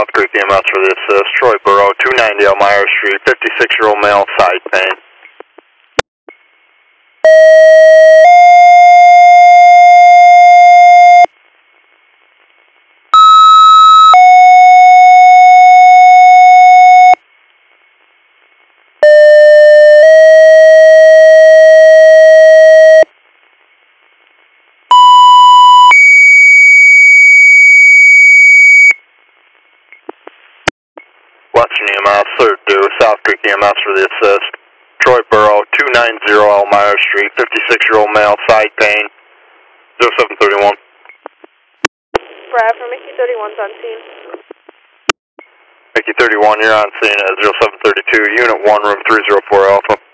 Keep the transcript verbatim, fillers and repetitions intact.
South Creek E M S for the assist. Troy Burrow, two ninety Elmira Street, fifty-six-year-old male, side pain. Western E M S, third due, South Creek E M S for the assist. Troy Burrow, two ninety Elmira Street, fifty-six-year-old male, side pain, zero seven thirty-one. Brad from Mickey thirty-one's on scene. Mickey thirty-one, you're on scene at zero seven thirty-two, Unit one, room three zero four Alpha.